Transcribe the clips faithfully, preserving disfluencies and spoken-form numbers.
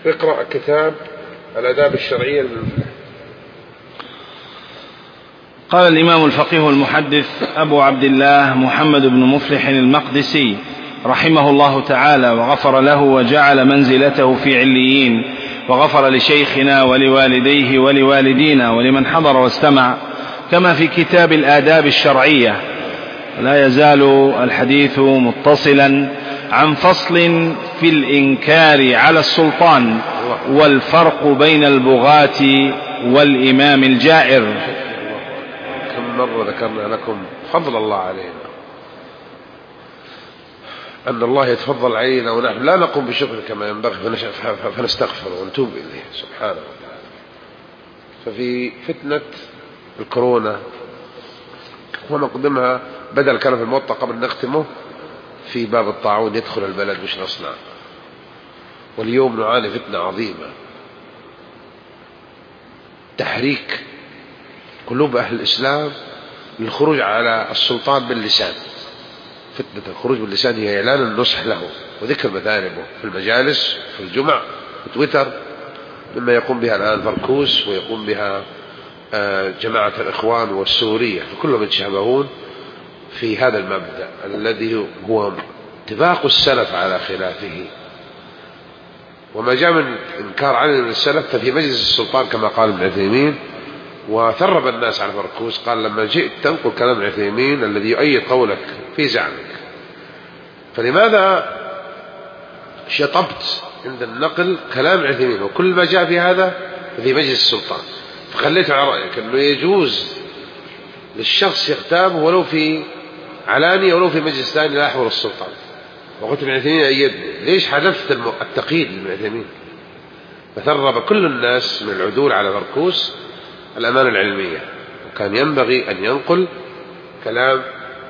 اقرأ كتاب الآداب الشرعية للمفتح. قال الإمام الفقيه المحدث أبو عبد الله محمد بن مفلح المقدسي رحمه الله تعالى وغفر له وجعل منزلته في عليين، وغفر لشيخنا ولوالديه ولوالدينا ولمن حضر واستمع، كما في كتاب الآداب الشرعية. لا يزال الحديث متصلا عن فصل في الإنكار على السلطان والفرق بين البغاة والإمام الجائر. كم مرة ذكرنا لكم فضل الله علينا، أن الله يتفضل علينا ونحن لا نقوم بشكر كما ينبغي فنستغفر ونتوب إليه سبحانه وتعالى. ففي فتنة الكورونا ونقدمها بدل كان في الموطأ قبل نختمه في باب الطاعون يدخل البلد مش نصنع، واليوم نعاني فتنة عظيمة، تحريك قلوب أهل الإسلام للخروج على السلطان باللسان. فتنة الخروج باللسان هي إعلان النصح له وذكر مثالبه في المجالس في الجمع وتويتر، مما يقوم بها الآن فركوس ويقوم بها جماعة الإخوان والسورية، فكلهم يتشابهون في هذا المبدأ الذي هو اتفاق السلف على خلافه. وما جاء من إنكار عنه من السلف ففي مجلس السلطان كما قال ابن عثيمين، وثرب الناس على فركوس قال لما جئت تنقل كلام ابن عثيمين الذي يؤيد قولك في زعمك، فلماذا شطبت عند النقل كلام ابن عثيمين وكل ما جاء في هذا في مجلس السلطان؟ فخليت على رأيك أنه يجوز للشخص يغتاب ولو في علانية ولو في مجلس ثاني لا يحضر السلطان، وقلت ابن عثيمين أيدني. ليش حذفت التقييد لابن عثيمين؟ فثرب كل الناس من العدول على فركوس الأمانة العلمية، وكان ينبغي أن ينقل كلام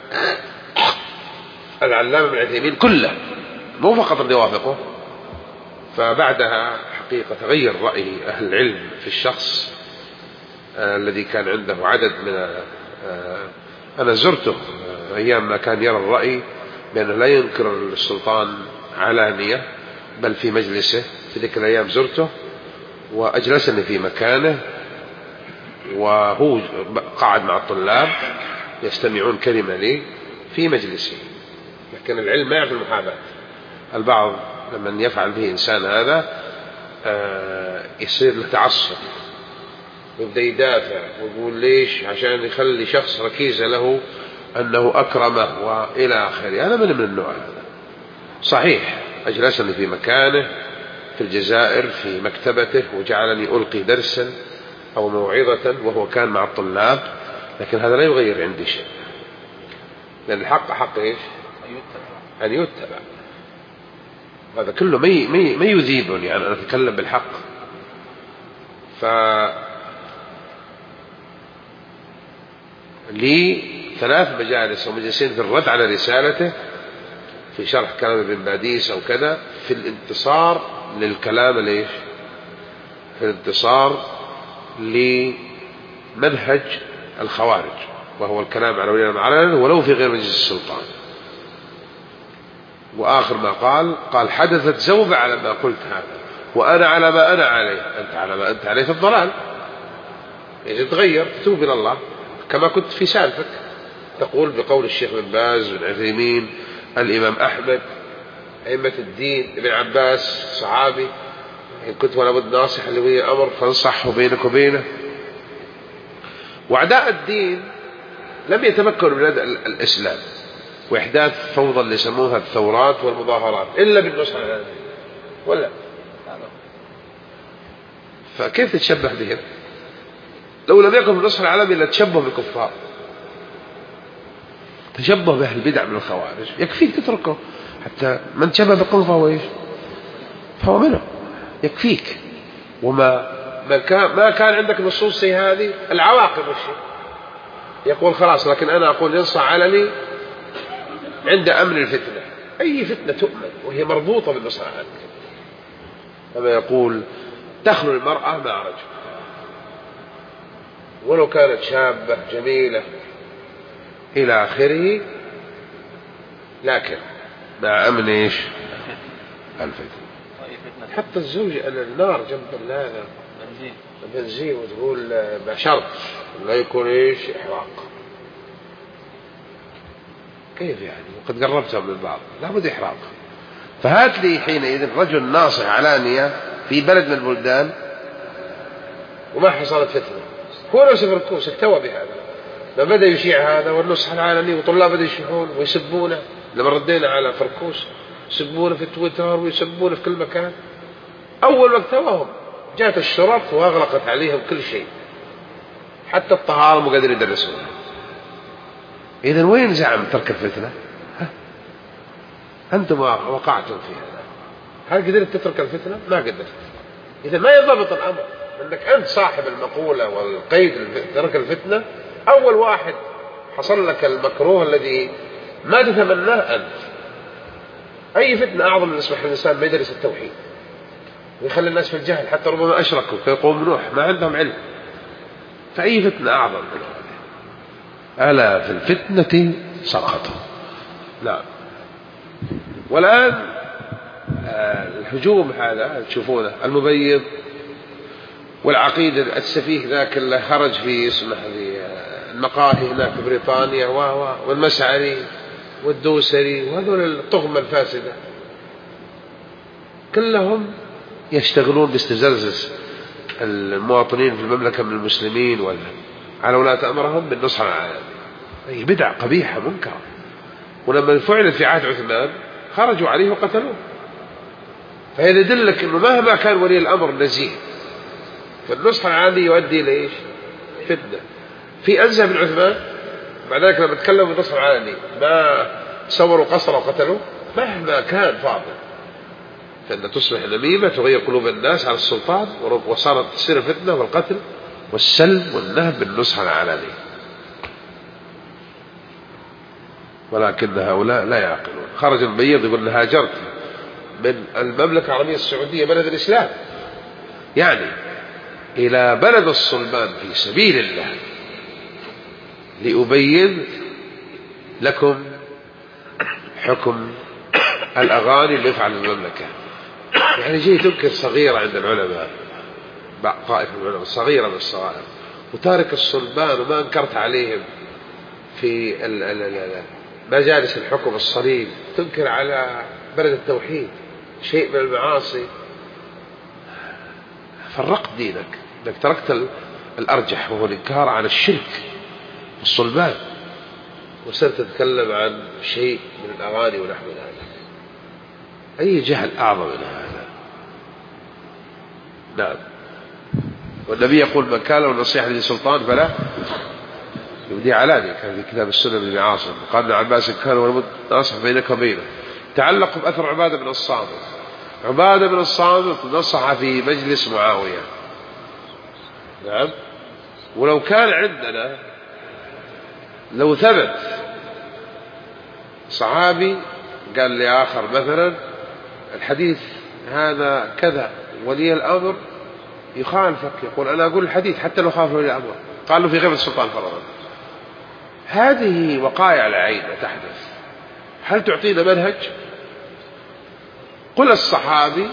العلامة ابن عثيمين كله مو فقط أن يوافقه. فبعدها حقيقة تغير رأي أهل العلم في الشخص آه الذي كان عنده عدد من آه أنا زرته آه أيام ما كان يرى الرأي بأنه لا ينكر السلطان علانية بل في مجلسه. في ذيك الأيام زرته وأجلسني في مكانه وهو قاعد مع الطلاب يستمعون كلمة لي في مجلسه، لكن العلم ما يعرف المحاباة. البعض لمن يفعل به إنسان هذا آه يصير له تعصب ويبدأ يدافع ويقول ليش عشان يخلي شخص ركيزة له أنه أكرمه وإلى آخره. أنا من من النوع هذا. صحيح أجلسني في مكانه في الجزائر في مكتبته وجعلني ألقي درسا أو موعظة وهو كان مع الطلاب، لكن هذا لا يغير عندي شيء، لأن الحق حق إيش؟ أن يتبع. هذا كله ما ما يذيبني يعني أنا أتكلم بالحق. ف لي ثلاث مجالس ومجلسين في الرد على رسالته في شرح كلام ابن باديس أو كذا في الانتصار للكلام ليش؟ في الانتصار لمنهج الخوارج وهو الكلام على ولي الأمر ولو في غير مجلس السلطان. وآخر ما قال قال حدثت زوبة على ما قلت هذا وأنا على ما أنا عليه، أنت على ما أنت عليه في الضلال، يعني تغير تتوب إلى الله كما كنت في سالفك تقول بقول الشيخ بن باز بن عثيمين الإمام أحمد أئمة الدين ابن عباس صحابي إن كنت ولا بد ناصح لولي الأمر فانصحه بينك وبينه. وأعداء الدين لم يتمكنوا من الإسلام وإحداث فوضى اللي يسموها الثورات والمظاهرات إلا بالنصح على هذا ولا. فكيف تتشبه بهم؟ لو لم يكن بالنصح العالمي إلا تشبه بالكفار، تشبه بأهل البدع من الخوارج، يكفيك تتركه. حتى من تشبه بقوم فهو إيش؟ فهو منه، يكفيك. وما ما كان, ما كان عندك نصوص زي هذه العواقب والشيء يقول خلاص، لكن أنا أقول ينصح علني عند أمن الفتنة. أي فتنة تؤمن وهي مربوطة بالنصح علني، كما يقول تخلو المرأة مع رجل ولو كانت شابة جميلة إلى آخره، لكن مع أمن إيش؟ الفتنة. تحط الزوج النار جنب هذا البنزين وتقول بشرط لا يكون إيش إحراق. كيف يعني؟ وقد قربتها من البعض لا بد إحراق. فهات لي حينئذ رجل ناصح علانية في بلد من البلدان وما حصلت فتنة، هو نفس الكوس اكتوى بهذا، ما بدأ يشيع هذا والنصح العلني وطلاب بدأ يشيعون ويسبونه. لما ردينا على فركوس يسبونه في تويتر ويسبونه في كل مكان. أول وقت توهم جاءت الشرط وأغلقت عليهم كل شيء، حتى الطهارة مو قادر يدرسونها. إذن وين زعم ترك الفتنة؟ ها؟ أنتم وقعتم في هذا. هل قدرت تترك الفتنة؟ ما قدرت. إذا ما يضبط الأمر أنك أنت صاحب المقولة والقيد ترك الفتنة، أول واحد حصل لك المكروه الذي ما تتمناه أنت. أي فتنة أعظم من يسمح الإنسان ما يدرس التوحيد ويخلي الناس في الجهل، حتى ربما أشركوا كقوم نوح ما عندهم علم. فأي فتنة أعظم من هذه؟ ألا في الفتنة سقطوا. لا. والآن الهجوم هذا تشوفونه المبيض والعقيدة السفيه ذاك اللي خرج في اسمه في المقاهي هناك في بريطانيا والمسعري والدوسري وهذول الطغمة الفاسدة كلهم يشتغلون باستفزاز المواطنين في المملكة من المسلمين ولا على ولاة أمرهم بالنصح العالمي. أي بدعة قبيحة منكرة. ولما فعلت في عهد عثمان خرجوا عليه وقتلوه. فهذا يدلك أنه مهما كان ولي الأمر نزيه فالنصح العالمي يؤدي لإيش؟ فتنة. في أنزه من عثمان بعد ذلك لما تكلموا بالنصح العالمي ما صوروا قصر وقتلوا مهما كان فاضل، فإن تصبح نميمة تغير قلوب الناس على السلطان وصارت تصير الفتنة والقتل والسلب والنهب بالنصح العالمي. ولكن هؤلاء لا يعقلون. خرج المبيض يقول هاجرت من المملكة العربية السعودية بلد الإسلام يعني إلى بلد الصلبان في سبيل الله لأبين لكم حكم الأغاني اللي يفعل المملكة. يعني جاي تنكر صغيرة عند العلماء، طائفة من العلماء صغيرة من الصغائر، وتارك الصلبان وما انكرت عليهم في مجالس الحكم الصليب، تنكر على بلد التوحيد شيء من المعاصي. فرقت دينك، انك تركت الأرجح وهو الإنكار عن الشرك والصلبان وصرت تتكلم عن شيء من الأغاني ونحو ذلك. أي جهل أعظم من هذا؟ نعم. والنبي يقول من كان له نصيحة لسلطان فلا يبدي علانية، كان في كتاب السنة بن عاصم. قال ابن عباس كان ولم ناصح بينك وبينه. تعلق بأثر عبادة بن الصامت. عبادة بن الصامت نصح في مجلس معاوية. نعم. ولو كان عندنا لو ثبت صحابي قال لآخر مثلا الحديث هذا كذا ولي الأمر يخالفك، يقول أنا أقول الحديث حتى لو خالف ولي الأمر، قال له في غيبة السلطان فرضا. هذه وقائع العين تحدث. هل تعطينا منهج؟ قل الصحابي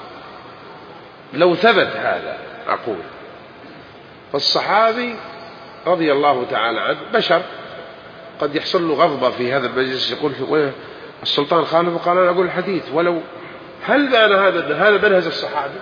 لو ثبت هذا أقول، فالصحابي رضي الله تعالى عنه بشر قد يحصل له غضبة في هذا المجلس، يقول في السلطان خالف وقال أنا أقول الحديث ولو. هل معنى هذا هذا منهج الصحابي؟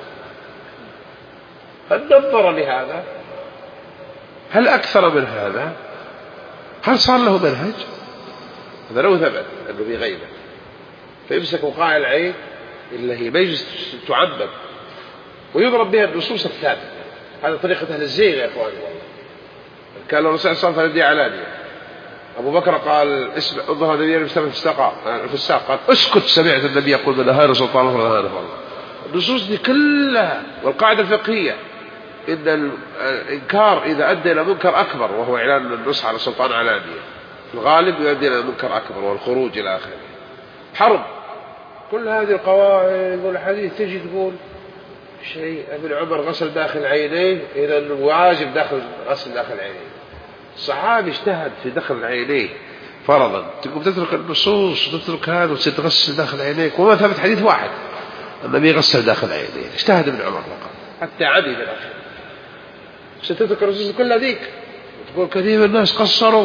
هل نظر لهذا؟ هل أكثر من هذا؟ هل صار له منهج؟ هذا لو ثبت أنه في غيبة فيمسك وقائع العين اللي هي مجلس تعبد ويضرب بها النصوص الثابتة. هذا طريقة أهل الزيغ يا إخواني. والله كان الرسول صلى الله عليه وسلم علانية. أبو بكر قال اسمع انظر النبي المستمع في الساق في الساق قال اسكت سمعت النبي يقول من هذا سلطان الله هذا الله. النصوص دي كلها والقاعدة الفقهية إن الإنكار إذا أدى إلى منكر أكبر وهو إعلان النصح على السلطان علانية الغالب يؤدي إلى منكر أكبر والخروج إلى آخره. حرب كل هذه القواعد والحديث تجي تقول شيء ابن عمر غسل داخل عينيه إذا واجب داخل غسل داخل عينيه. الصحابي اجتهد في دخل عينيه فرضا، تقوم تترك النصوص وتترك هذا وتغسل داخل عينيك وما ثبت حديث واحد النبي غسل داخل عينيه. اجتهد ابن عمر فقط حتى عدي بالأخير. ستتذكر الرسول كل ذيك وتقول كثير من الناس قصروا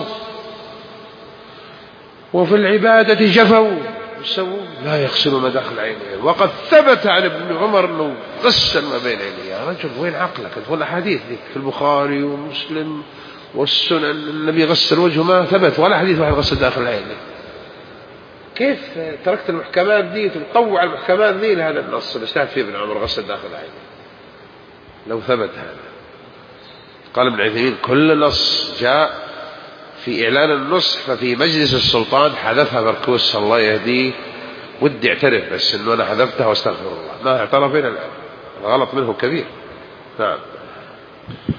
وفي العبادة جفوا وسووا، لا يغسلوا ما داخل عينيه. وقد ثبت عن ابن عمر أنه غسل ما بين عينيه. يا رجل وين عقلك؟ تقول الأحاديث ذيك في البخاري ومسلم والسنن النبي غسل وجهه، ما ثبت ولا حديث واحد غسل داخل عينيه. كيف تركت المحكمات ذي وتطوع المحكمات ذي لهذا النص اللي اجتهد فيه ابن عمر غسل داخل عينيه لو ثبت هذا؟ قال ابن عثيمين كل نص جاء في إعلان النصح ففي مجلس السلطان حذفها بركوس الله يهديه، ودي اعترف بس انه انا حذفتها واستغفر الله، ما اعترف الى الان، الغلط منه كبير. نعم.